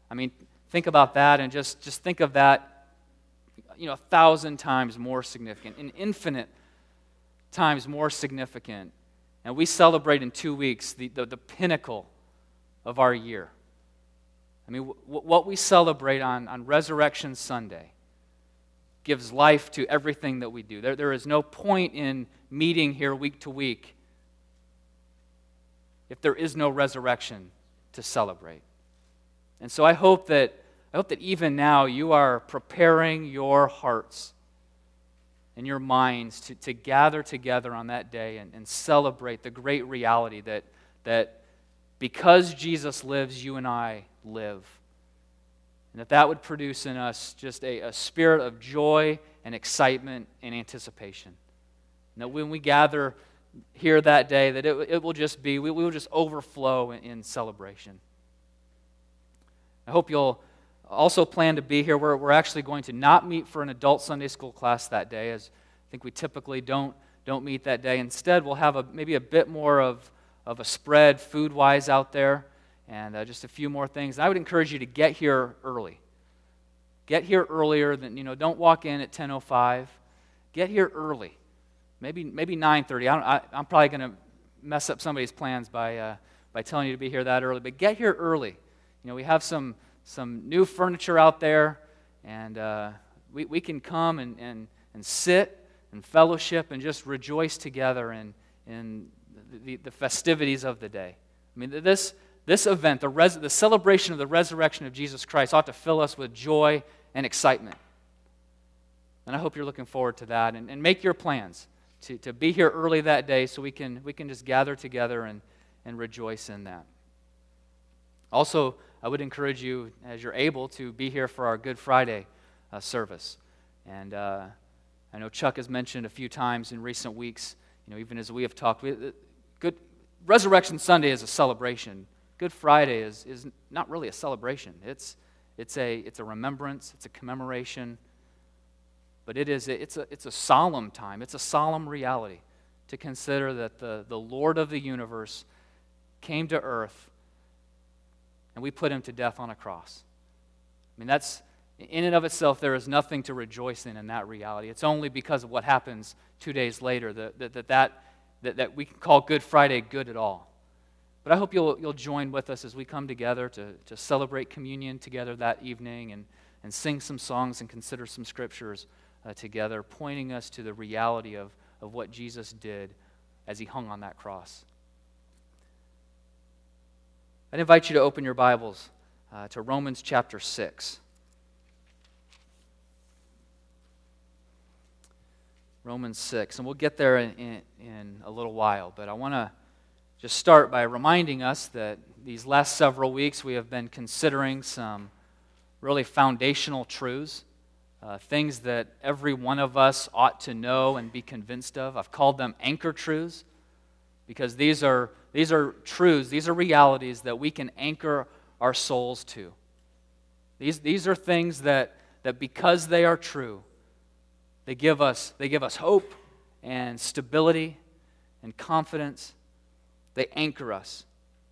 I mean, think about that and just think of that, 1,000 times more significant, an infinite times more significant. And we celebrate in 2 weeks the pinnacle of our year. I mean, what we celebrate on Resurrection Sunday gives life to everything that we do. There is no point in meeting here week to week if there is no resurrection to celebrate. And so I hope that even now you are preparing your hearts and your minds to gather together on that day and celebrate the great reality that because Jesus lives, you and I live. And that would produce in us just a spirit of joy and excitement and anticipation. And that when we gather here that day, that it will just be, we will just overflow in celebration. I hope you'll also plan to be here. We're actually going to not meet for an adult Sunday school class that day, as I think we typically don't meet that day. Instead, we'll have maybe a bit more of a spread food-wise out there, and just a few more things. I would encourage you to get here early. Get here earlier than, don't walk in at 10:05. Get here early. Maybe 9:30. I'm probably going to mess up somebody's plans by telling you to be here that early, but get here early. We have some new furniture out there, and we can come and sit and fellowship and just rejoice together in the festivities of the day. I mean, this event, the celebration of the resurrection of Jesus Christ, ought to fill us with joy and excitement. And I hope you're looking forward to that, and make your plans to be here early that day so we can just gather together and rejoice in that. Also, I would encourage you, as you're able, to be here for our Good Friday service. And I know Chuck has mentioned a few times in recent weeks, even as we have talked, Resurrection Sunday is a celebration. Good Friday is not really a celebration. It's a remembrance, it's a commemoration, but it's a solemn time. It's a solemn reality to consider that the Lord of the universe came to earth, and we put him to death on a cross. I mean, that's, in and of itself, there is nothing to rejoice in that reality. It's only because of what happens 2 days later that we can call Good Friday good at all. But I hope you'll join with us as we come together to celebrate communion together that evening and sing some songs and consider some scriptures together, pointing us to the reality of what Jesus did as he hung on that cross. I'd invite you to open your Bibles to Romans chapter 6. Romans 6, and we'll get there in a little while, but I want to just start by reminding us that these last several weeks we have been considering some really foundational truths, things that every one of us ought to know and be convinced of. I've called them anchor truths because these are truths, these are realities that we can anchor our souls to. These are things that because they are true, they give us hope and stability and confidence. They anchor us.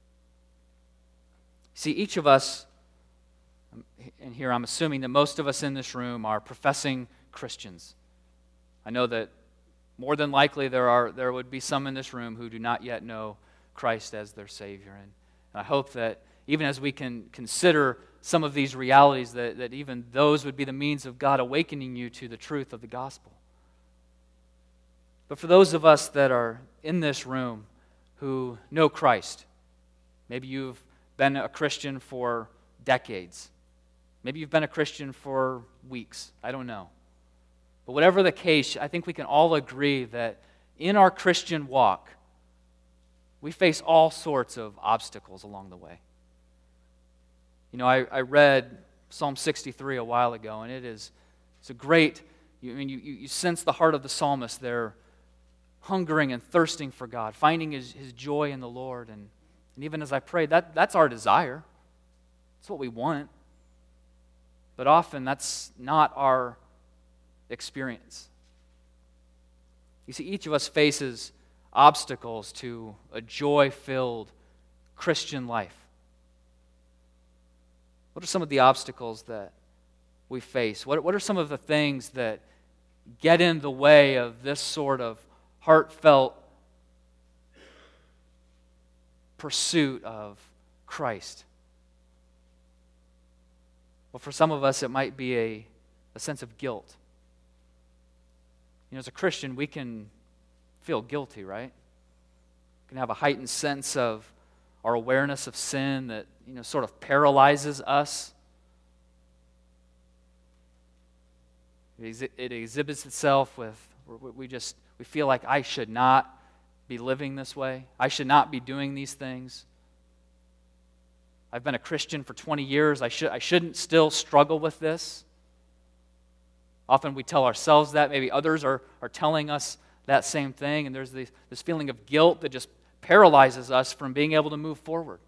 See, each of us, and here I'm assuming that most of us in this room are professing Christians. I know that more than likely there would be some in this room who do not yet know Christ as their Savior. And I hope that even as we can consider some of these realities, that even those would be the means of God awakening you to the truth of the gospel. But for those of us that are in this room who know Christ, maybe you've been a Christian for decades. Maybe you've been a Christian for weeks. I don't know. But whatever the case, I think we can all agree that in our Christian walk, we face all sorts of obstacles along the way. I read Psalm 63 a while ago, and it's a great, you sense the heart of the psalmist there, hungering and thirsting for God, finding his joy in the Lord. And even as I prayed, that's our desire. That's what we want. But often that's not our experience. You see, each of us faces obstacles to a joy-filled Christian life. What are some of the obstacles that we face? What are some of the things that get in the way of this sort of heartfelt pursuit of Christ? Well, for some of us, it might be a sense of guilt. As a Christian, we can feel guilty, right? We can have a heightened sense of our awareness of sin that, sort of paralyzes us. It exhibits itself with, we feel like I should not be living this way. I should not be doing these things. I've been a Christian for 20 years. I shouldn't still struggle with this. Often we tell ourselves that. Maybe others are telling us that same thing. And there's this feeling of guilt that just paralyzes us from being able to move forward.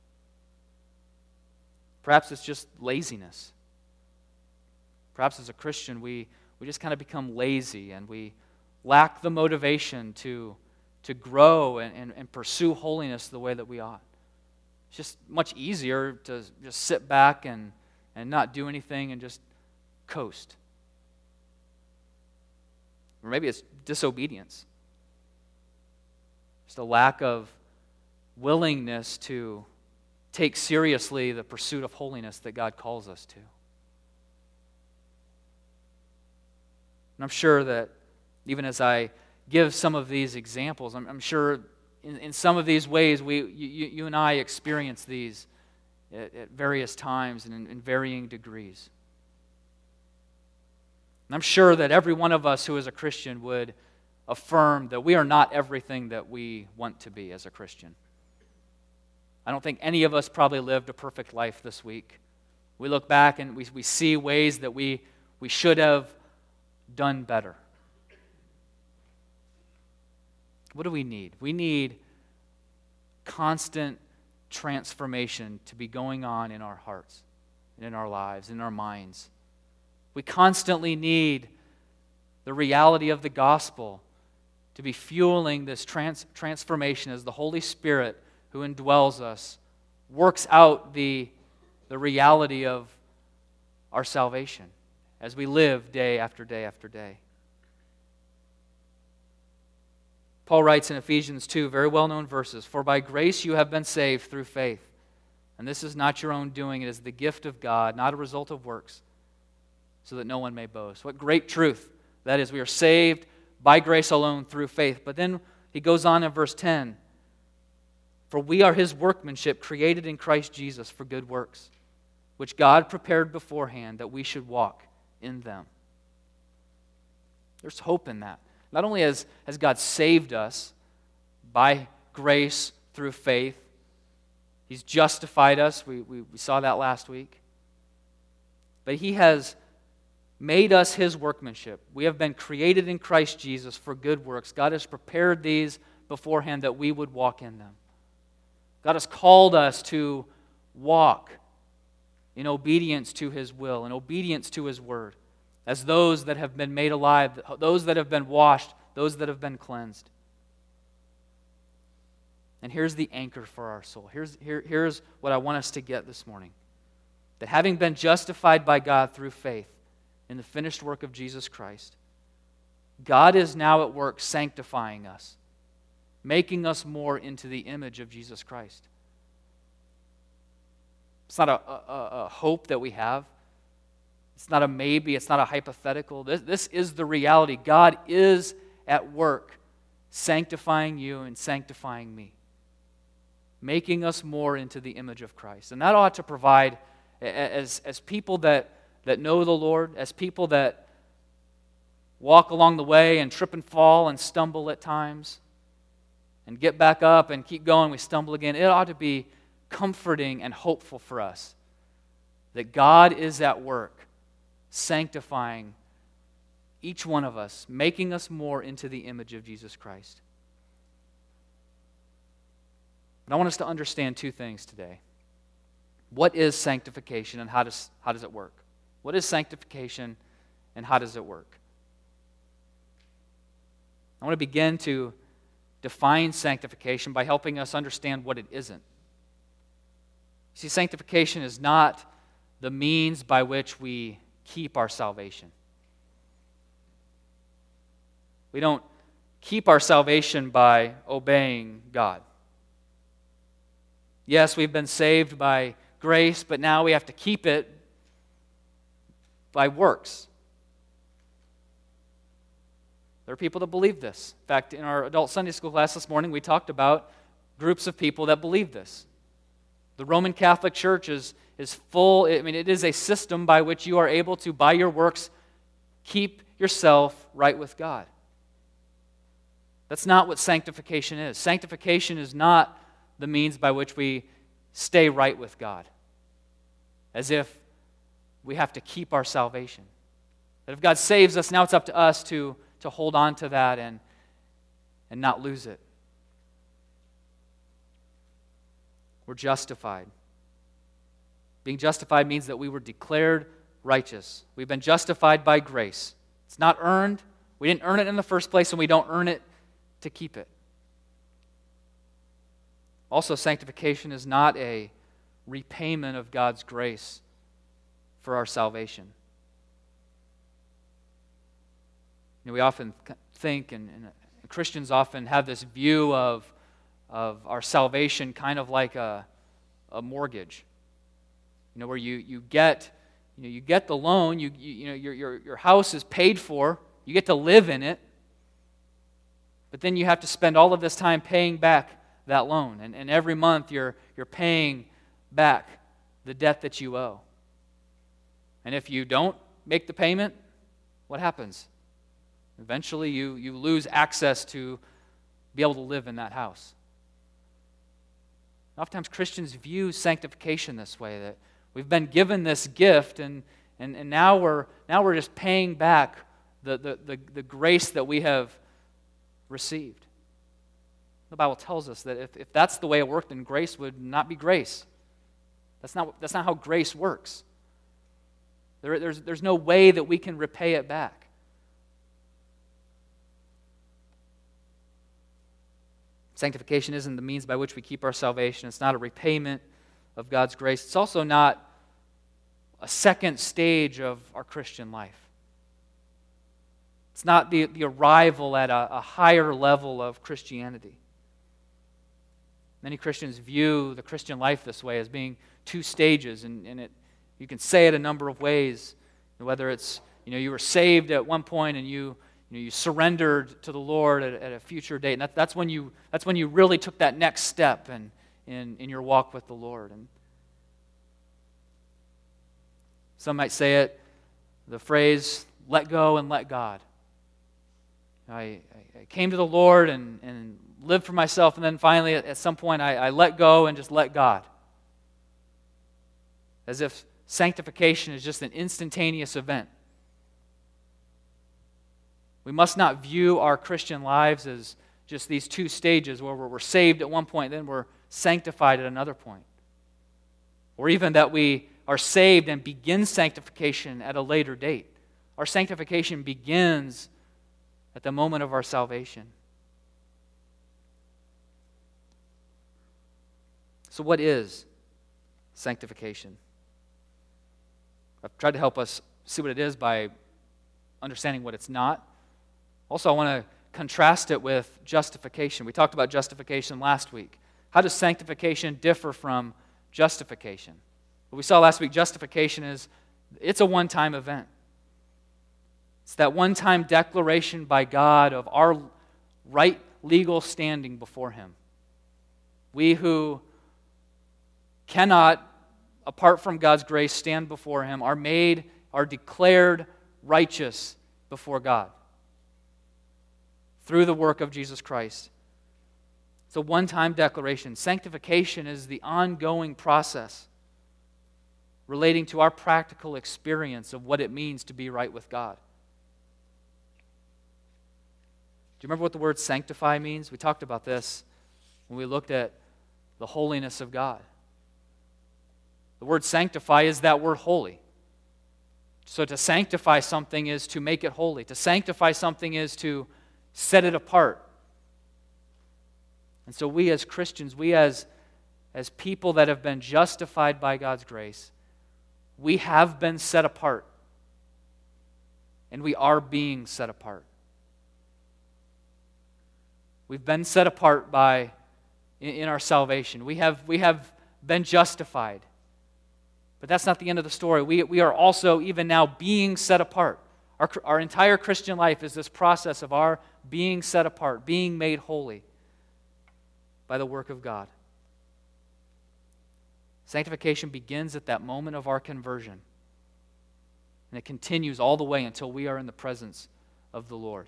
Perhaps it's just laziness. Perhaps as a Christian, we just kind of become lazy and we lack the motivation to grow and pursue holiness the way that we ought. It's just much easier to just sit back and not do anything and just coast. Or maybe it's disobedience. Just a lack of willingness to take seriously the pursuit of holiness that God calls us to. And I'm sure that even as I give some of these examples, I'm sure in some of these ways you and I experience these at various times and in varying degrees. And I'm sure that every one of us who is a Christian would affirm that we are not everything that we want to be as a Christian. I don't think any of us probably lived a perfect life this week. We look back and we see ways that we should have done better. What do we need? We need constant transformation to be going on in our hearts, and in our lives, in our minds. We constantly need the reality of the gospel to be fueling this transformation as the Holy Spirit who indwells us works out the reality of our salvation as we live day after day after day. Paul writes in Ephesians 2, very well-known verses, "For by grace you have been saved through faith. And this is not your own doing, it is the gift of God, not a result of works, so that no one may boast." What great truth that is. We are saved by grace alone through faith. But then he goes on in verse 10, "For we are his workmanship, created in Christ Jesus for good works, which God prepared beforehand that we should walk in them." There's hope in that. Not only has God saved us by grace through faith, he's justified us. We saw that last week. But he has made us his workmanship. We have been created in Christ Jesus for good works. God has prepared these beforehand that we would walk in them. God has called us to walk in obedience to his will, in obedience to his word, as those that have been made alive, those that have been washed, those that have been cleansed. And here's the anchor for our soul. Here's what I want us to get this morning. That having been justified by God through faith in the finished work of Jesus Christ, God is now at work sanctifying us, making us more into the image of Jesus Christ. It's not a hope that we have. It's not a maybe. It's not a hypothetical. This is the reality. God is at work sanctifying you and sanctifying me, making us more into the image of Christ. And that ought to provide, as people that know the Lord, as people that walk along the way and trip and fall and stumble at times and get back up and keep going, we stumble again. It ought to be comforting and hopeful for us that God is at work sanctifying each one of us, making us more into the image of Jesus Christ. But I want us to understand two things today. What is sanctification and how does it work? What is sanctification and how does it work? I want to begin to define sanctification by helping us understand what it isn't. See, sanctification is not the means by which we keep our salvation. We don't keep our salvation by obeying God. Yes, we've been saved by grace, but now we have to keep it by works. There are people that believe this. In fact, in our adult Sunday school class this morning, we talked about groups of people that believe this. The Roman Catholic Church is full, it is a system by which you are able to, by your works, keep yourself right with God. That's not what sanctification is. Sanctification is not the means by which we stay right with God, as if we have to keep our salvation. That if God saves us, now it's up to us to hold on to that and not lose it. We're justified. Being justified means that we were declared righteous. We've been justified by grace. It's not earned. We didn't earn it in the first place, and we don't earn it to keep it. Also, sanctification is not a repayment of God's grace for our salvation. We often think, and Christians often have this view of our salvation kind of like a mortgage. Where you get the loan, your house is paid for, you get to live in it, but then you have to spend all of this time paying back that loan, and every month you're paying back the debt that you owe. And if you don't make the payment, what happens? Eventually you lose access to be able to live in that house. Oftentimes Christians view sanctification this way, that we've been given this gift and now we're just paying back the grace that we have received. The Bible tells us that if that's the way it worked, then grace would not be grace. That's not how grace works. There's no way that we can repay it back. Sanctification isn't the means by which we keep our salvation. It's not a repayment of God's grace. It's also not a second stage of our Christian life. It's not the arrival at a higher level of Christianity. Many Christians view the Christian life this way, as being two stages, and you can say it a number of ways. Whether it's you were saved at one point and you surrendered to the Lord at a future date, and that's when you really took that next step in your walk with the Lord. And some might say it, the phrase, let go and let God. I came to the Lord and lived for myself, and then finally at some point I let go and just let God. As if sanctification is just an instantaneous event. We must not view our Christian lives as just these two stages where we're saved at one point, then we're sanctified at another point. Or even that we are saved and begin sanctification at a later date. Our sanctification begins at the moment of our salvation. So what is sanctification? I've tried to help us see what it is by understanding what it's not. Also, I want to contrast it with justification. We talked about justification last week. How does sanctification differ from justification? What we saw last week, justification it's a one-time event. It's that one-time declaration by God of our right legal standing before Him. We who cannot, apart from God's grace, stand before Him are declared righteous before God through the work of Jesus Christ. It's a one-time declaration. Sanctification is the ongoing process relating to our practical experience of what it means to be right with God. Do you remember what the word sanctify means? We talked about this when we looked at the holiness of God. The word sanctify is that word holy. So to sanctify something is to make it holy. To sanctify something is to set it apart. And so we as Christians, we as people that have been justified by God's grace, we have been set apart. And we are being set apart. We've been set apart in our salvation. We have been justified. But that's not the end of the story. We are also, even now, being set apart. Our entire Christian life is this process of our being set apart, being made holy by the work of God. Sanctification begins at that moment of our conversion. And it continues all the way until we are in the presence of the Lord.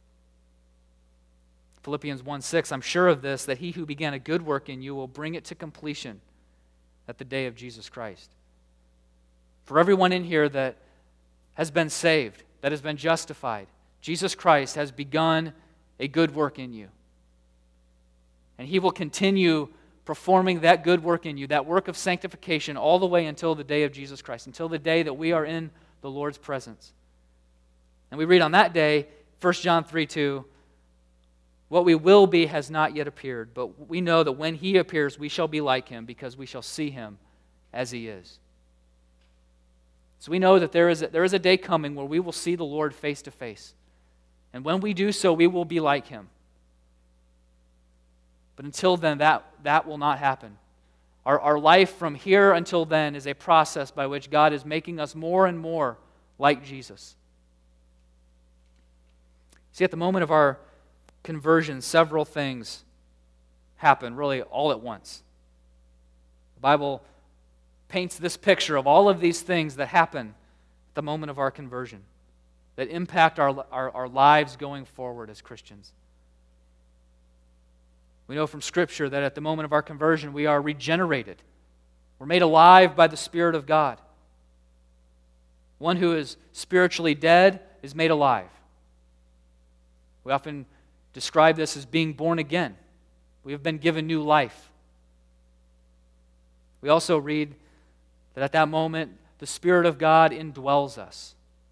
Philippians 1:6, I'm sure of this, that he who began a good work in you will bring it to completion at the day of Jesus Christ. For everyone in here that has been saved, that has been justified, Jesus Christ has begun a good work in you. And he will continue performing that good work in you, that work of sanctification, all the way until the day of Jesus Christ, until the day that we are in the Lord's presence. And we read on that day, 1 John 3:2, what we will be has not yet appeared, but we know that when he appears, we shall be like him, because we shall see him as he is. So we know that there is a day coming where we will see the Lord face to face. And when we do so, we will be like him. But until then, that will not happen. Our life from here until then is a process by which God is making us more and more like Jesus. See, at the moment of our conversion, several things happen really all at once. The Bible paints this picture of all of these things that happen at the moment of our conversion, that impact our lives going forward as Christians. We know from Scripture that at the moment of our conversion, we are regenerated. We're made alive by the Spirit of God. One who is spiritually dead is made alive. We often describe this as being born again. We have been given new life. We also read that at that moment, the Spirit of God indwells us.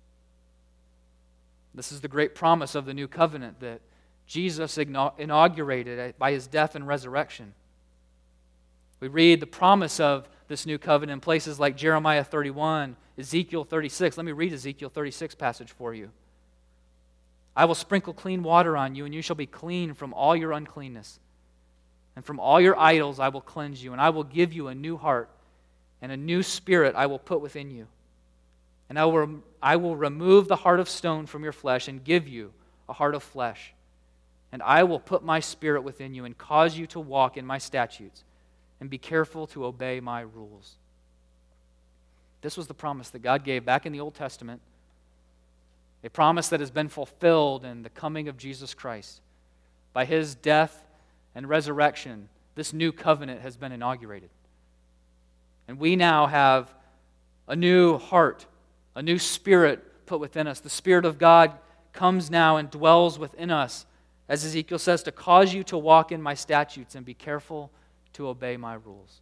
This is the great promise of the new covenant that Jesus inaugurated by his death and resurrection. We read the promise of this new covenant in places like Jeremiah 31, Ezekiel 36. Let me read Ezekiel 36 passage for you. I will sprinkle clean water on you, and you shall be clean from all your uncleanness. And from all your idols I will cleanse you, and I will give you a new heart, and a new spirit I will put within you. And I will remove the heart of stone from your flesh and give you a heart of flesh. And I will put my spirit within you and cause you to walk in my statutes and be careful to obey my rules. This was the promise that God gave back in the Old Testament, a promise that has been fulfilled in the coming of Jesus Christ. By his death and resurrection, this new covenant has been inaugurated. And we now have a new heart, a new spirit put within us. The Spirit of God comes now and dwells within us, as Ezekiel says, to cause you to walk in my statutes and be careful to obey my rules.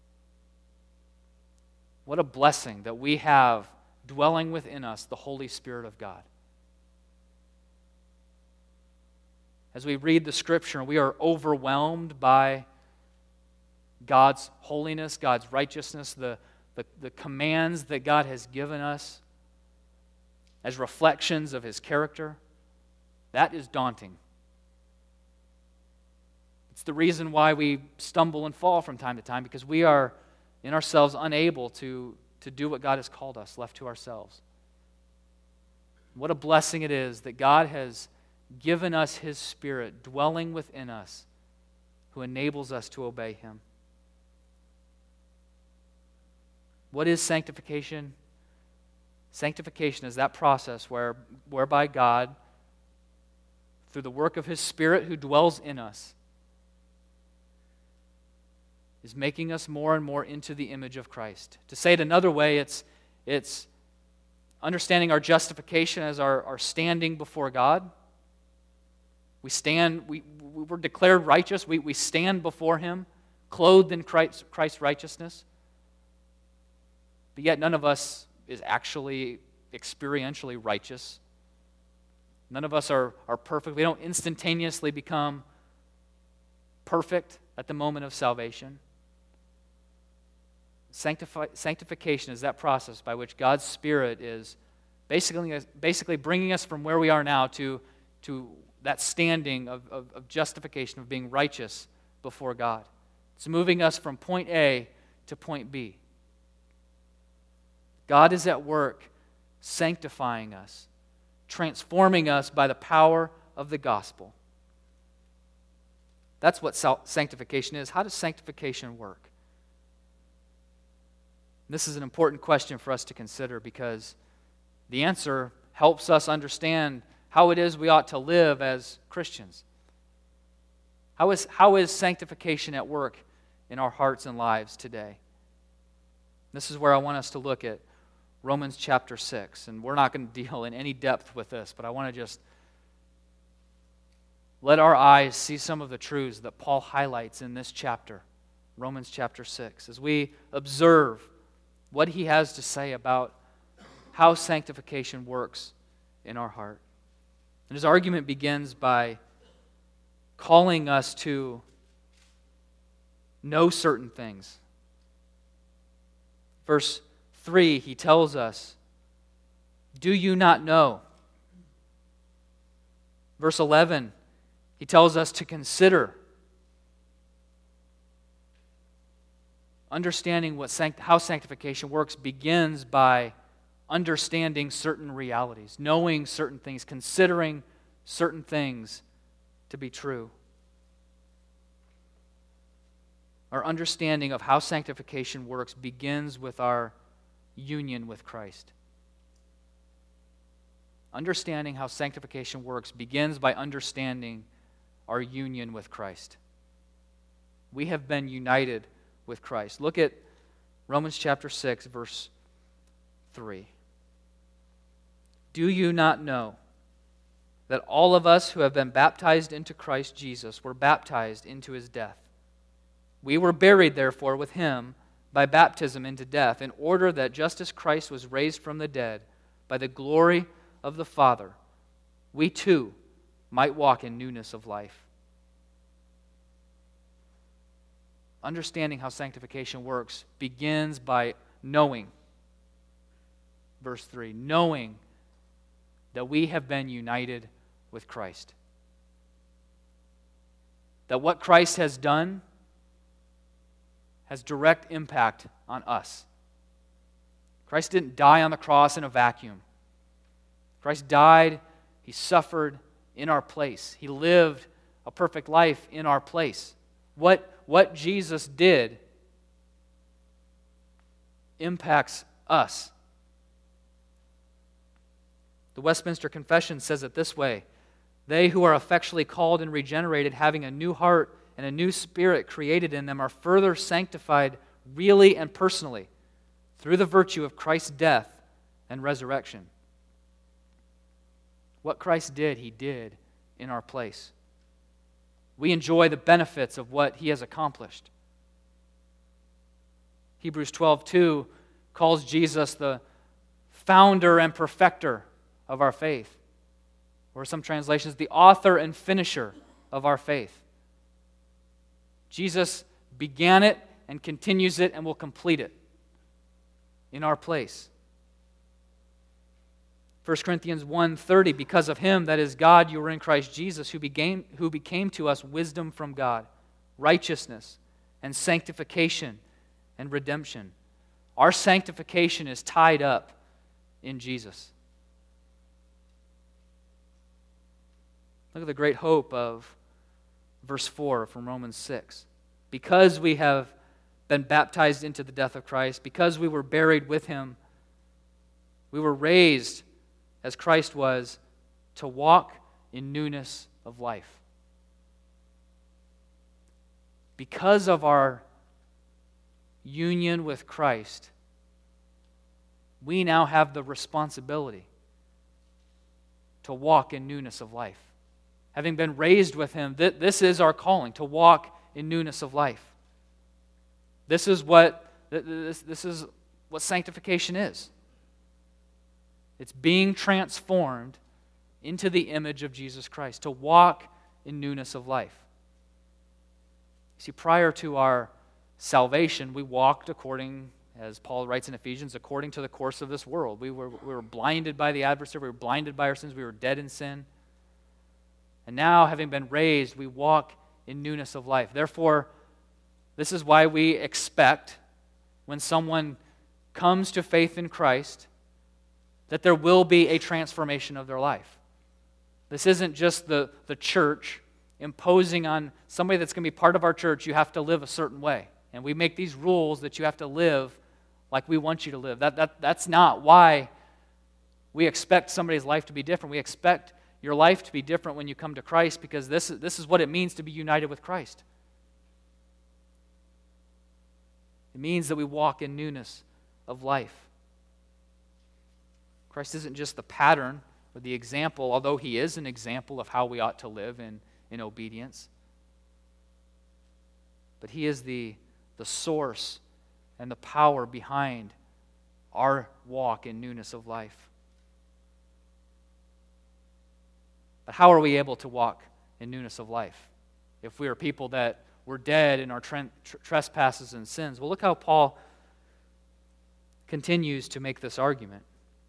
What a blessing that we have dwelling within us the Holy Spirit of God. As we read the Scripture, we are overwhelmed by God's holiness, God's righteousness, the commands that God has given us as reflections of his character. That is daunting. It's the reason why we stumble and fall from time to time, because we are in ourselves unable to do what God has called us, left to ourselves. What a blessing it is that God has given us his Spirit dwelling within us, who enables us to obey him. What is sanctification? Sanctification is that process whereby God, through the work of his Spirit who dwells in us, is making us more and more into the image of Christ. To say it another way, it's understanding our justification as our standing before God. We're declared righteous. We stand before him, clothed in Christ's righteousness. But yet none of us is actually experientially righteous. None of us are perfect. We don't instantaneously become perfect at the moment of salvation. Sanctification is that process by which God's Spirit is basically bringing us from where we are now to that standing of justification, of being righteous before God. It's moving us from point A to point B. God is at work sanctifying us, transforming us by the power of the gospel. That's what sanctification is. How does sanctification work? This is an important question for us to consider because the answer helps us understand how it is we ought to live as Christians. How is sanctification at work in our hearts and lives today? This is where I want us to look at Romans chapter 6. And we're not going to deal in any depth with this, but I want to just let our eyes see some of the truths that Paul highlights in this chapter, Romans chapter 6, as we observe what he has to say about how sanctification works in our heart. And his argument begins by calling us to know certain things. Verse 3, he tells us, "Do you not know?" Verse 11, he tells us to consider. Understanding how sanctification works begins by understanding certain realities, knowing certain things, considering certain things to be true. Our understanding of how sanctification works begins with our union with Christ. Understanding how sanctification works begins by understanding our union with Christ. We have been united with Christ. Look at Romans chapter 6, verse 3. "Do you not know that all of us who have been baptized into Christ Jesus were baptized into his death? We were buried, therefore, with him by baptism into death, in order that just as Christ was raised from the dead by the glory of the Father, we too might walk in newness of life." Understanding how sanctification works begins by knowing. Verse 3, knowing that we have been united with Christ. That what Christ has done has direct impact on us. Christ didn't die on the cross in a vacuum. Christ died, he suffered in our place. He lived a perfect life in our place. What Jesus did impacts us. The Westminster Confession says it this way: "They who are effectually called and regenerated, having a new heart and a new spirit created in them, are further sanctified really and personally through the virtue of Christ's death and resurrection." What Christ did, he did in our place. We enjoy the benefits of what he has accomplished. Hebrews 12:2 calls Jesus the founder and perfecter of our faith, or some translations, the author and finisher of our faith. Jesus began it and continues it and will complete it in our place. 1 Corinthians 1:30, "Because of him, that is God, you were in Christ Jesus, who became to us wisdom from God, righteousness and sanctification and redemption." Our sanctification is tied up in Jesus. Look at the great hope of verse 4 from Romans 6. "Because we have been baptized into the death of Christ, because we were buried with him, we were raised as Christ was, to walk in newness of life." Because of our union with Christ, we now have the responsibility to walk in newness of life. Having been raised with him, this is our calling, to walk in newness of life. This is what sanctification is. It's being transformed into the image of Jesus Christ, to walk in newness of life. See, prior to our salvation, we walked according as Paul writes in Ephesians, according to the course of this world. We were blinded by the adversary. We were blinded by our sins. We were dead in sin. And now, having been raised, we walk in newness of life. Therefore, this is why we expect when someone comes to faith in Christ that there will be a transformation of their life. This isn't just the church imposing on somebody that's going to be part of our church, you have to live a certain way. And we make these rules that you have to live like we want you to live. That's not why we expect somebody's life to be different. We expect your life to be different when you come to Christ, because this is what it means to be united with Christ. It means that we walk in newness of life. Christ isn't just the pattern or the example, although he is an example of how we ought to live in obedience. But he is the source and the power behind our walk in newness of life. But how are we able to walk in newness of life if we are people that were dead in our trespasses and sins? Well, look how Paul continues to make this argument.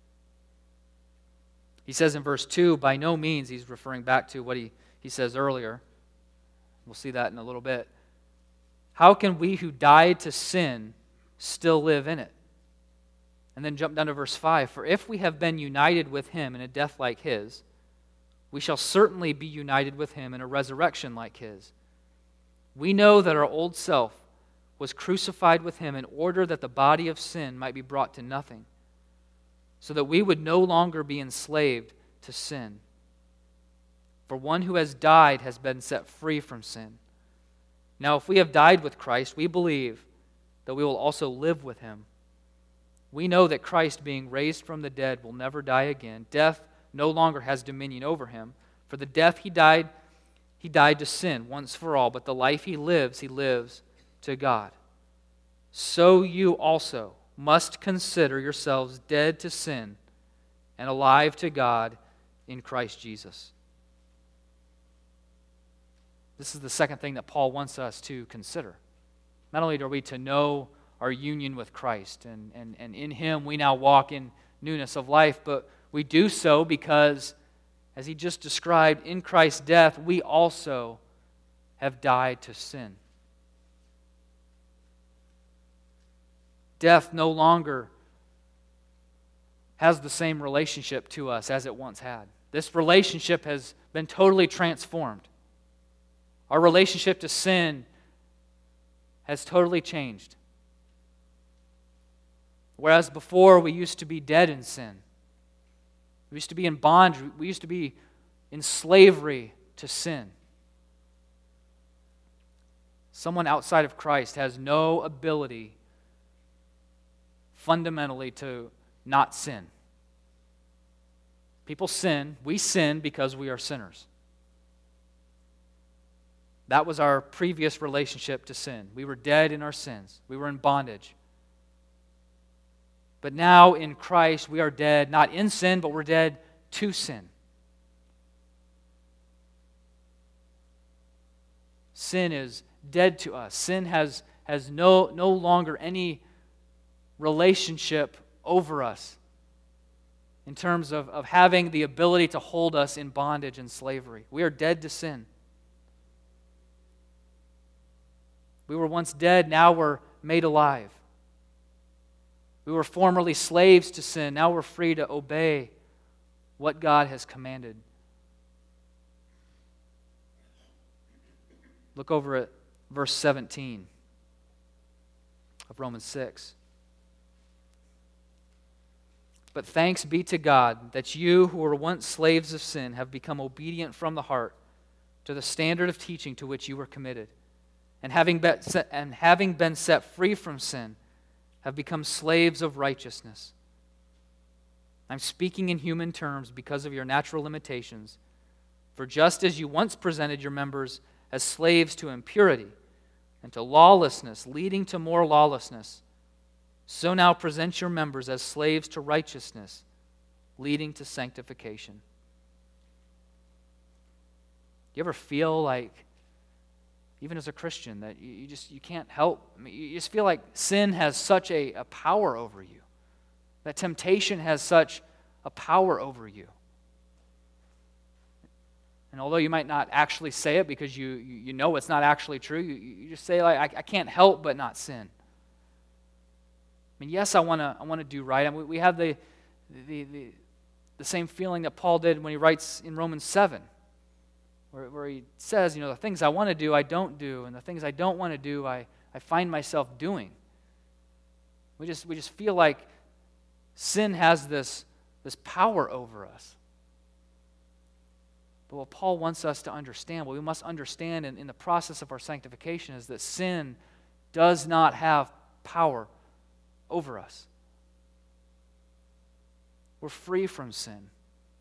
He says in verse 2, by no means, he's referring back to what he says earlier. We'll see that in a little bit. How can we who died to sin still live in it? And then jump down to verse 5. For if we have been united with him in a death like his, we shall certainly be united with him in a resurrection like his. We know that our old self was crucified with him in order that the body of sin might be brought to nothing, so that we would no longer be enslaved to sin. For one who has died has been set free from sin. Now, if we have died with Christ, we believe that we will also live with him. We know that Christ, being raised from the dead, will never die again. Death no longer has dominion over him. For the death he died to sin once for all, but the life he lives to God. So you also must consider yourselves dead to sin and alive to God in Christ Jesus. This is the second thing that Paul wants us to consider. Not only are we to know our union with Christ, and in him we now walk in newness of life, but we do so because, as he just described, in Christ's death, we also have died to sin. Death no longer has the same relationship to us as it once had. This relationship has been totally transformed. Our relationship to sin has totally changed. Whereas before we used to be dead in sin. We used to be in bondage. We used to be in slavery to sin. Someone outside of Christ has no ability fundamentally to not sin. People sin. We sin because we are sinners. That was our previous relationship to sin. We were dead in our sins. We were in bondage. But now in Christ, we are dead, not in sin, but we're dead to sin. Sin is dead to us. Sin has no longer any relationship over us in terms of having the ability to hold us in bondage and slavery. We are dead to sin. We were once dead, now we're made alive. We were formerly slaves to sin, now we're free to obey what God has commanded. Look over at verse 17 of Romans 6. But thanks be to God that you who were once slaves of sin have become obedient from the heart to the standard of teaching to which you were committed. And having been set free from sin, have become slaves of righteousness. I'm speaking in human terms because of your natural limitations. For just as you once presented your members as slaves to impurity and to lawlessness, leading to more lawlessness, so now present your members as slaves to righteousness, leading to sanctification. Do you ever feel like even as a Christian, that you can't help. I mean, you just feel like sin has such a power over you, that temptation has such a power over you. And although you might not actually say it because you know it's not actually true, you just say, like, I can't help but not sin. I mean, yes, I want to do right. I mean, we have the same feeling that Paul did when he writes in Romans 7, where he says, the things I want to do, I don't do, and the things I don't want to do, I find myself doing. We just feel like sin has this power over us. But what Paul wants us to understand, what we must understand in the process of our sanctification, is that sin does not have power over us. We're free from sin.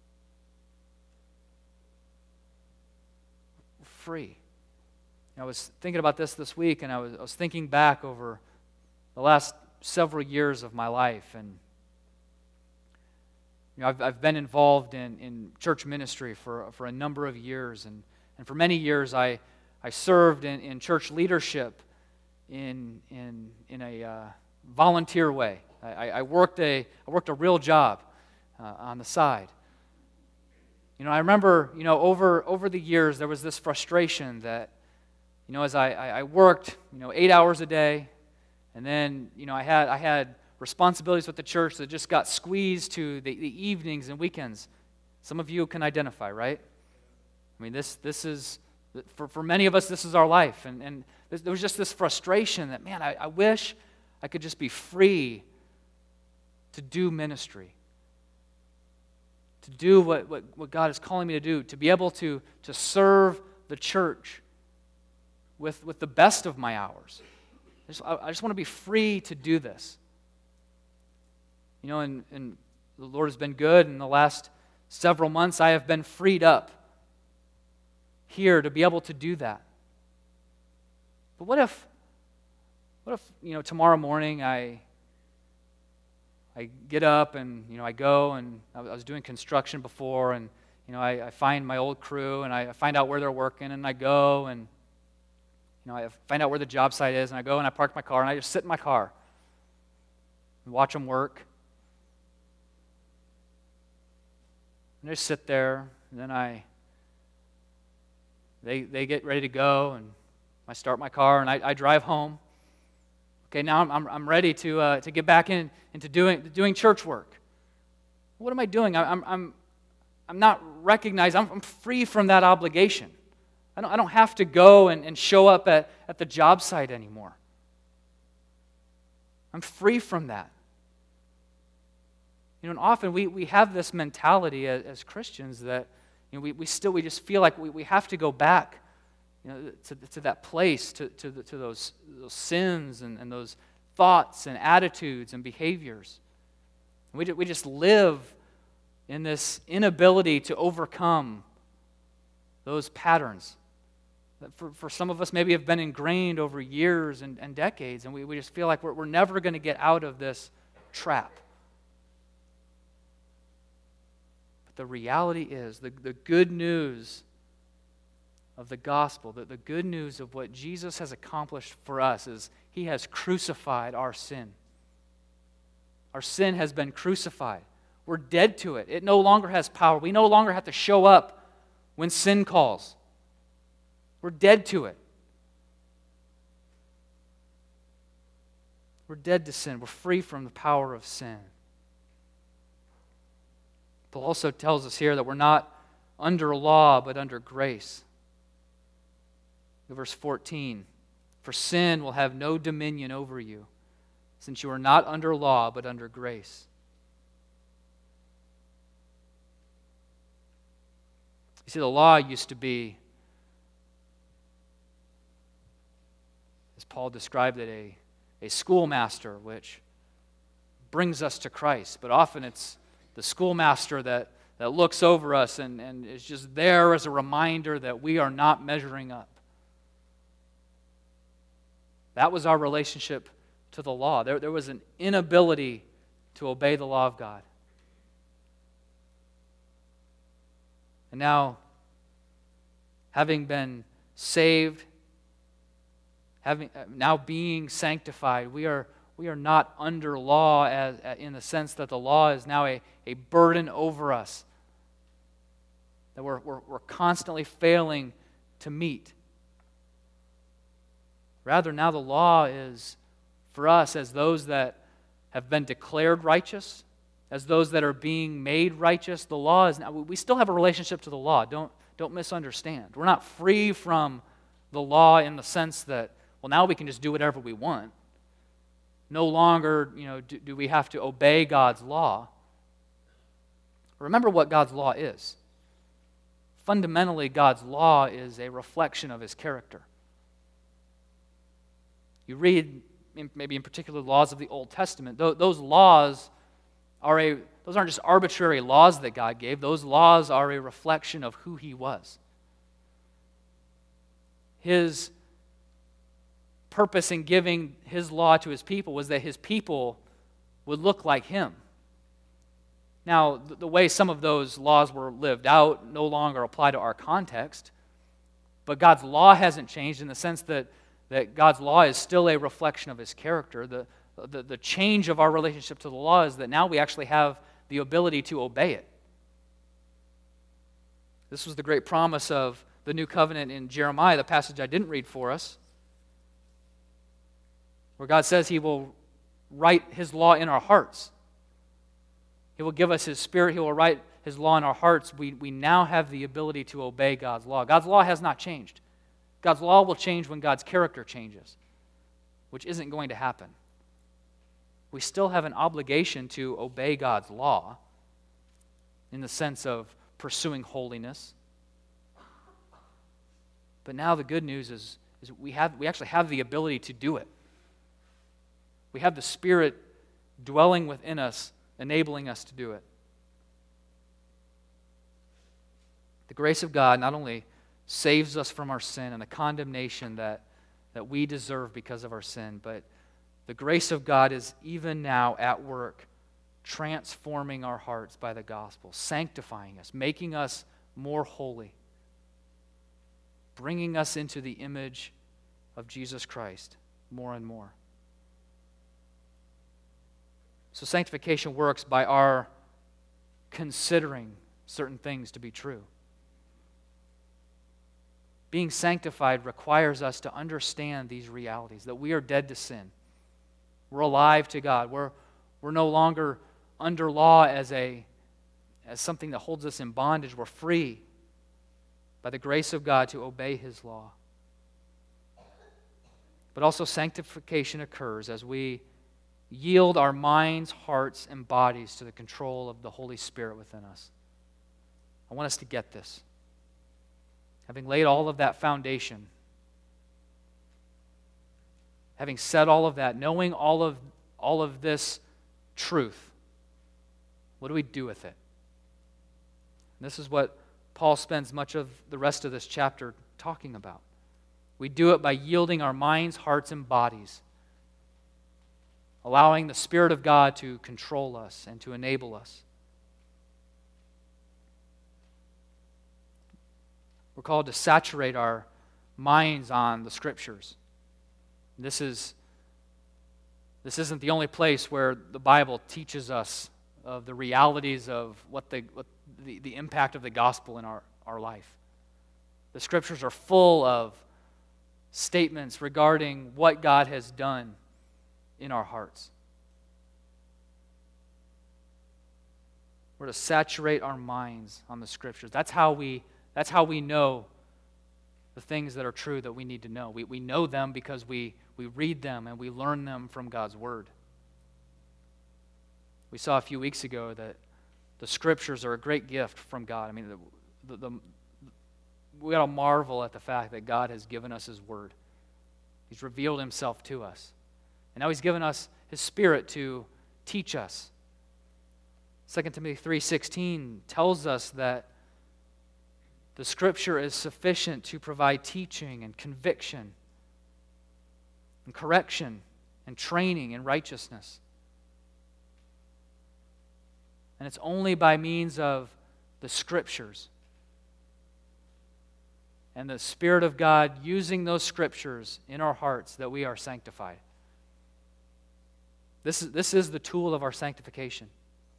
We're free. I was thinking about this week, and I was thinking back over the last several years of my life, and I've been involved in church ministry for a number of years, and for many years I served in church leadership in a volunteer way. I worked a real job on the side. I remember over the years there was this frustration that as I worked 8 hours a day, and then I had responsibilities with the church that just got squeezed to the evenings and weekends. Some of you can identify, right? I mean, this is, for many of us, this is our life. And there was just this frustration that, man, I wish I could just be free to do ministry, to do what God is calling me to do, to be able to serve the church with the best of my hours. I just want to be free to do this. And the Lord has been good. In the last several months, I have been freed up here to be able to do that. But what if tomorrow morning I get up and I go, and I was doing construction before, and I find my old crew and I find out where they're working, and I go and I find out where the job site is, and I go and I park my car and I just sit in my car and watch them work. And I just sit there, and then they get ready to go, and I start my car, and I drive home. Okay, now I'm ready to get back into doing church work. What am I doing? I'm not recognized. I'm free from that obligation. I don't have to go and show up at the job site anymore. I'm free from that. And often we have this mentality as Christians that we just feel like we have to go back to that place, to those sins and those thoughts and attitudes and behaviors. We just live in this inability to overcome those patterns that for some of us maybe have been ingrained over years and decades, and we just feel like we're never going to get out of this trap. The reality is, the good news of the gospel, the good news of what Jesus has accomplished for us is He has crucified our sin. Our sin has been crucified. We're dead to it. It no longer has power. We no longer have to show up when sin calls. We're dead to it. We're dead to sin. We're free from the power of sin. Paul also tells us here that we're not under law, but under grace. Verse 14, for sin will have no dominion over you, since you are not under law, but under grace. You see, the law used to be, as Paul described it, a schoolmaster which brings us to Christ, but often it's the schoolmaster that looks over us and is just there as a reminder that we are not measuring up. That was our relationship to the law. There was an inability to obey the law of God. And now, having been saved now being sanctified, we are not under law in the sense that the law is now a burden over us that we're constantly failing to meet. Rather, now the law is for us as those that have been declared righteous, as those that are being made righteous. The law is now, we still have a relationship to the law. Don't misunderstand. We're not free from the law in the sense that, well, now we can just do whatever we want. No longer, do we have to obey God's law. Remember what God's law is. Fundamentally, God's law is a reflection of His character. You read, maybe in particular, laws of the Old Testament. Those laws those aren't just arbitrary laws that God gave. Those laws are a reflection of who He was. His purpose in giving His law to His people was that His people would look like Him. Now, the way some of those laws were lived out no longer apply to our context, but God's law hasn't changed in the sense that God's law is still a reflection of His character. The change of our relationship to the law is that now we actually have the ability to obey it. This was the great promise of the new covenant in Jeremiah, the passage I didn't read for us, where God says He will write His law in our hearts. He will give us His Spirit. He will write His law in our hearts. We now have the ability to obey God's law. God's law has not changed. God's law will change when God's character changes, which isn't going to happen. We still have an obligation to obey God's law in the sense of pursuing holiness. But now the good news is we actually have the ability to do it. We have the Spirit dwelling within us, enabling us to do it. The grace of God not only saves us from our sin and the condemnation that we deserve because of our sin, but the grace of God is even now at work transforming our hearts by the gospel, sanctifying us, making us more holy, bringing us into the image of Jesus Christ more and more. So sanctification works by our considering certain things to be true. Being sanctified requires us to understand these realities, that we are dead to sin. We're alive to God. We're no longer under law as something that holds us in bondage. We're free by the grace of God to obey His law. But also sanctification occurs as we yield our minds, hearts, and bodies to the control of the Holy Spirit within us. I want us to get this. Having laid all of that foundation, having said all of that, knowing all of this truth, what do we do with it? And this is what Paul spends much of the rest of this chapter talking about. We do it by yielding our minds, hearts, and bodies, allowing the Spirit of God to control us and to enable us. We're called to saturate our minds on the Scriptures. This isn't the only place where the Bible teaches us of the realities of what the impact of the gospel in our life. The Scriptures are full of statements regarding what God has done in our hearts. We're to saturate our minds on the Scriptures. That's how we know the things that are true that we need to know. We know them because we read them and we learn them from God's Word. We saw a few weeks ago that the Scriptures are a great gift from God. I mean, we got to marvel at the fact that God has given us His Word. He's revealed Himself to us. And now He's given us His Spirit to teach us. 2 Timothy 3:16 tells us that the Scripture is sufficient to provide teaching and conviction and correction and training in righteousness. And it's only by means of the Scriptures and the Spirit of God using those scriptures in our hearts that we are sanctified. This is the tool of our sanctification.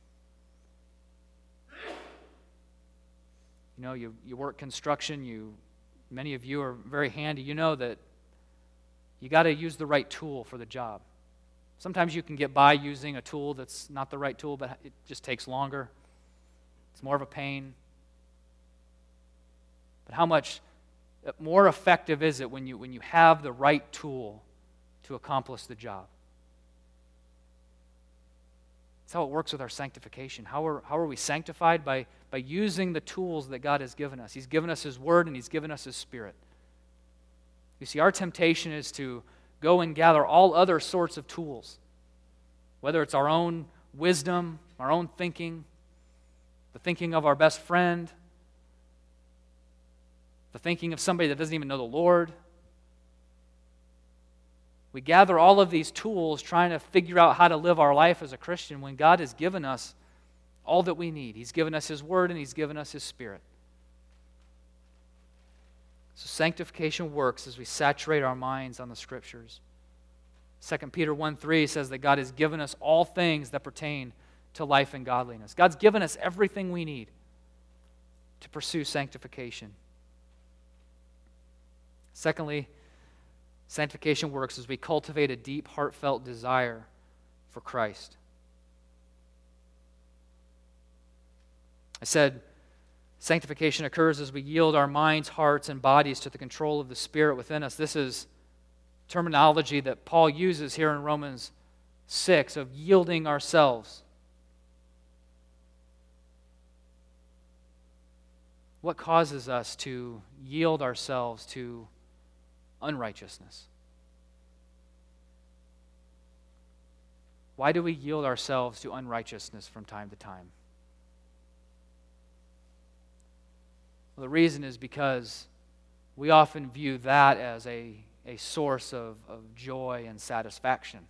You know, you work construction, many of you are very handy. You know that you got to use the right tool for the job. Sometimes you can get by using a tool that's not the right tool, but it just takes longer. It's more of a pain. But how much more effective is it when you have the right tool to accomplish the job? That's how it works with our sanctification. How are we sanctified? By using the tools that God has given us. He's given us His Word and He's given us His Spirit. You see, our temptation is to go and gather all other sorts of tools, whether it's our own wisdom, our own thinking, the thinking of our best friend, the thinking of somebody that doesn't even know the Lord. We gather all of these tools trying to figure out how to live our life as a Christian when God has given us all that we need. He's given us His Word and He's given us His Spirit. So sanctification works as we saturate our minds on the Scriptures. 2 Peter 1:3 says that God has given us all things that pertain to life and godliness. God's given us everything we need to pursue sanctification. Secondly, sanctification works as we cultivate a deep, heartfelt desire for Christ. I said sanctification occurs as we yield our minds, hearts, and bodies to the control of the Spirit within us. This is terminology that Paul uses here in Romans 6 of yielding ourselves. What causes us to yield ourselves to unrighteousness? Why do we yield ourselves to unrighteousness from time to time? Well, the reason is because we often view that as a source of joy and satisfaction.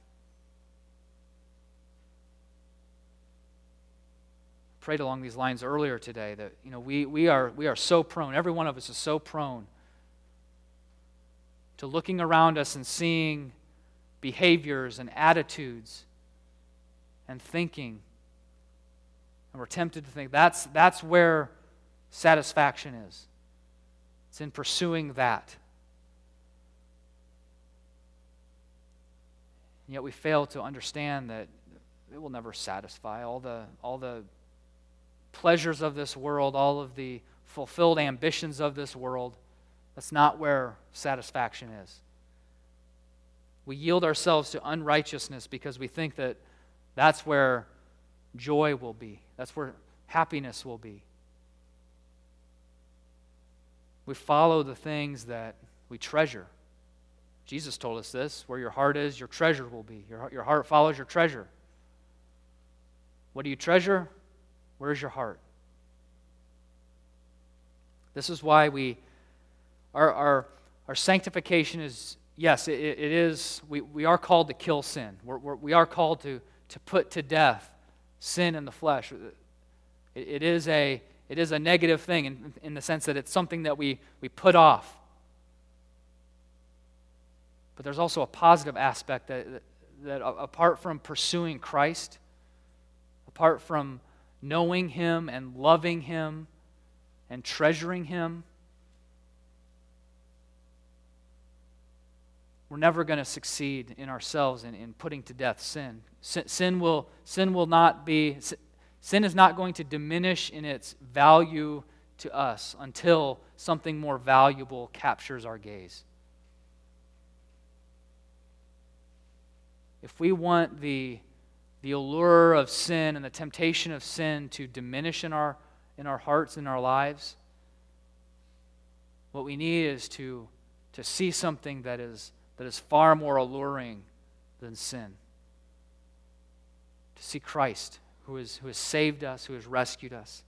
I prayed along these lines earlier today that we are so prone, every one of us is so prone to looking around us and seeing behaviors and attitudes and thinking. And we're tempted to think that's where satisfaction is. It's in pursuing that. And yet we fail to understand that it will never satisfy. All the pleasures of this world, all of the fulfilled ambitions of this world, that's not where satisfaction is. We yield ourselves to unrighteousness because we think that that's where joy will be. That's where happiness will be. We follow the things that we treasure. Jesus told us this: where your heart is, your treasure will be. Your heart follows your treasure. What do you treasure? Where's your heart? This is why our sanctification is, yes, it is, we are called to kill sin. We are called to put to death sin in the flesh. It is a negative thing in the sense that it's something that we put off. But there's also a positive aspect that apart from pursuing Christ, apart from knowing Him and loving Him and treasuring Him, we're never going to succeed in ourselves in putting to death sin. Sin is not going to diminish in its value to us until something more valuable captures our gaze. If we want the allure of sin and the temptation of sin to diminish in our hearts and our lives, what we need is to see something that is far more alluring than sin. To see Christ, who has saved us, who has rescued us.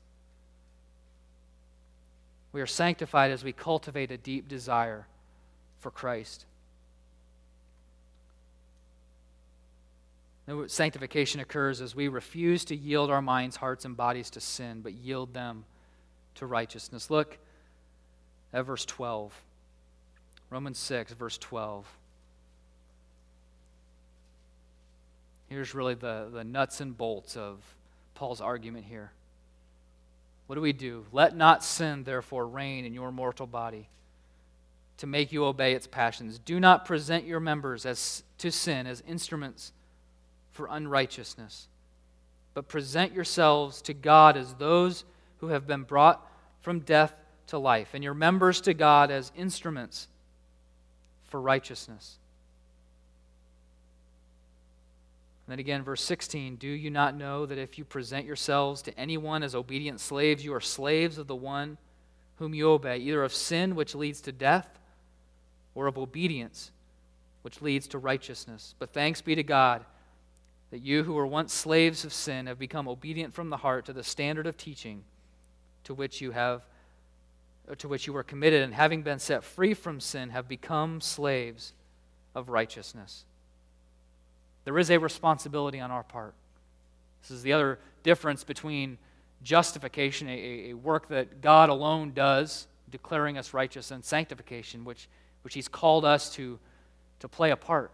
We are sanctified as we cultivate a deep desire for Christ. Sanctification occurs as we refuse to yield our minds, hearts, and bodies to sin, but yield them to righteousness. Look at verse 12. Romans 6, verse 12. Here's really the nuts and bolts of Paul's argument here. What do we do? Let not sin, therefore, reign in your mortal body to make you obey its passions. Do not present your members to sin as instruments for unrighteousness, but present yourselves to God as those who have been brought from death to life, and your members to God as instruments for righteousness. And then again, verse 16, do you not know that if you present yourselves to anyone as obedient slaves, you are slaves of the one whom you obey, either of sin, which leads to death, or of obedience, which leads to righteousness. But thanks be to God that you who were once slaves of sin have become obedient from the heart to the standard of teaching to which you were committed, and having been set free from sin, have become slaves of righteousness. There is a responsibility on our part. This is the other difference between justification, a work that God alone does, declaring us righteous, and sanctification, which He's called us to play a part.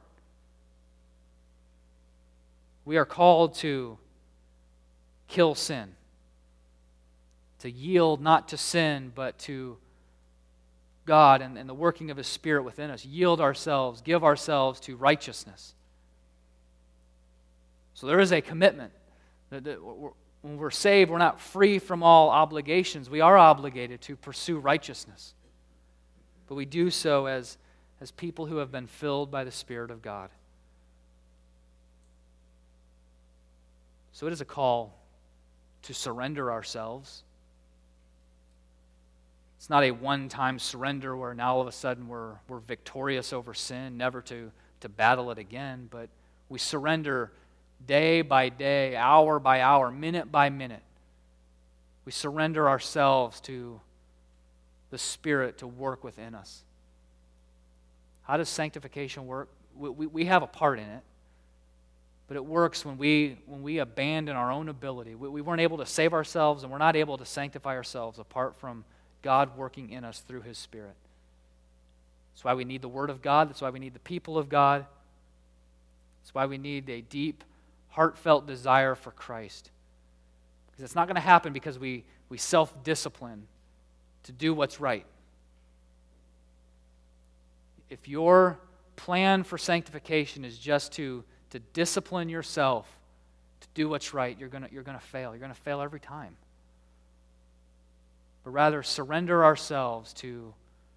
We are called to kill sin, to yield not to sin, but to God and the working of His Spirit within us. Yield ourselves, give ourselves to righteousness. So there is a commitment. When we're saved, we're not free from all obligations. We are obligated to pursue righteousness. But we do so as people who have been filled by the Spirit of God. So it is a call to surrender ourselves. It's not a one-time surrender where now all of a sudden we're victorious over sin, never to battle it again, but we surrender day by day, hour by hour, minute by minute. We surrender ourselves to the Spirit to work within us. How does sanctification work? We have a part in it, but it works when we abandon our own ability. We weren't able to save ourselves, and we're not able to sanctify ourselves apart from God working in us through His Spirit. That's why we need the Word of God. That's why we need the people of God. That's why we need a deep, heartfelt desire for Christ. Because it's not going to happen because we self-discipline to do what's right. If your plan for sanctification is just to discipline yourself to do what's right, you're going to fail. You're going to fail every time. But rather surrender ourselves to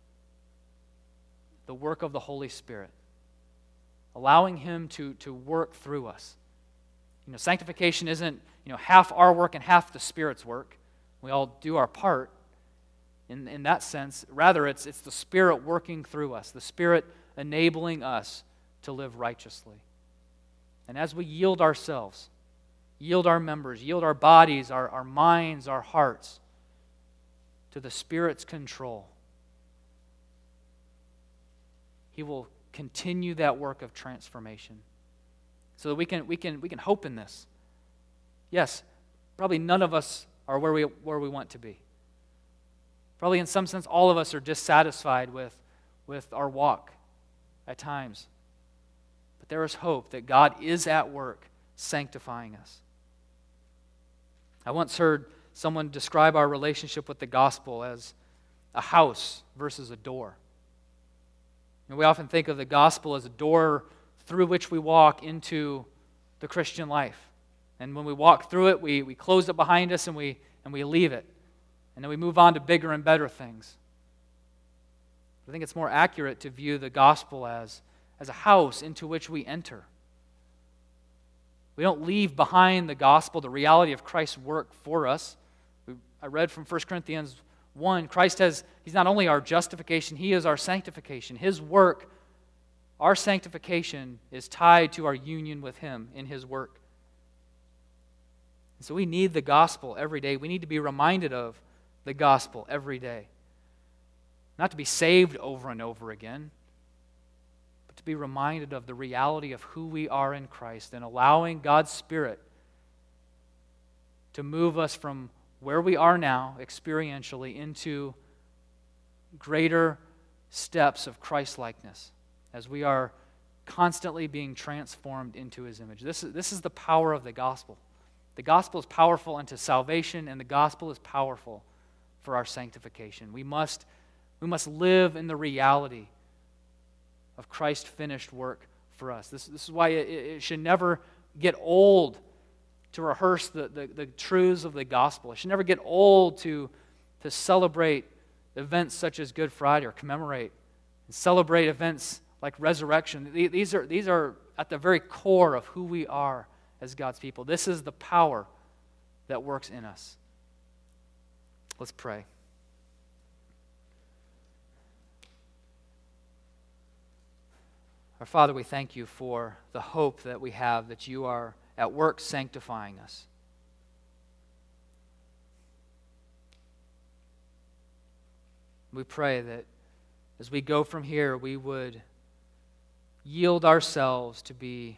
the work of the Holy Spirit, allowing Him to work through us. Sanctification isn't half our work and half the Spirit's work. We all do our part in that sense. Rather, it's the Spirit working through us, the Spirit enabling us to live righteously. And as we yield ourselves, yield our members, yield our bodies, our minds, our hearts to the Spirit's control, He will continue that work of transformation. So that we can hope in this. Yes, probably none of us are where we want to be. Probably in some sense all of us are dissatisfied with our walk at times. But there is hope that God is at work sanctifying us. I once heard someone describe our relationship with the gospel as a house versus a door. We often think of the gospel as a door through which we walk into the Christian life. And when we walk through it, we close it behind us and we leave it. And then we move on to bigger and better things. I think it's more accurate to view the gospel as a house into which we enter. We don't leave behind the gospel, the reality of Christ's work for us. I read from 1 Corinthians 1, He's not only our justification, He is our sanctification. His work, our sanctification, is tied to our union with Him in His work. And so we need the gospel every day. We need to be reminded of the gospel every day. Not to be saved over and over again, but to be reminded of the reality of who we are in Christ and allowing God's Spirit to move us from where we are now experientially into greater steps of Christ-likeness as we are constantly being transformed into His image. This is the power of the gospel. The gospel is powerful unto salvation, and the gospel is powerful for our sanctification. We must live in the reality of Christ's finished work for us. This is why it should never get old to rehearse the truths of the gospel. It should never get old to celebrate events such as Good Friday or commemorate and celebrate events like resurrection. These are at the very core of who we are as God's people. This is the power that works in us. Let's pray. Our Father, we thank you for the hope that we have that you are at work sanctifying us. We pray that as we go from here, we would yield ourselves to be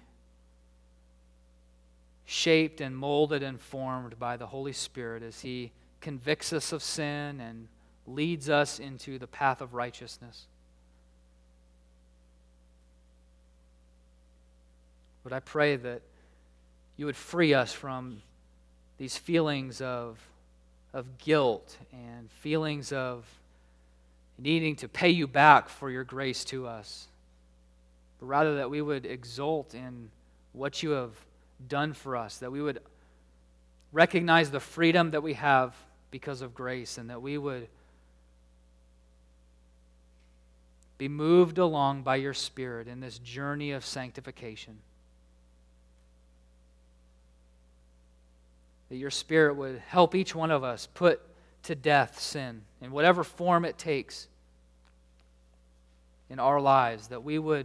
shaped and molded and formed by the Holy Spirit as He convicts us of sin and leads us into the path of righteousness. But I pray that you would free us from these feelings of guilt and feelings of needing to pay you back for your grace to us, but rather that we would exult in what you have done for us, that we would recognize the freedom that we have because of grace, and that we would be moved along by your Spirit in this journey of sanctification. That your Spirit would help each one of us put to death sin in whatever form it takes in our lives, that we would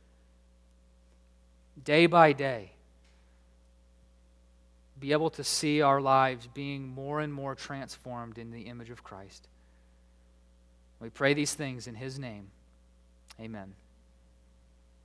day by day be able to see our lives being more and more transformed in the image of Christ. We pray these things in His name. Amen.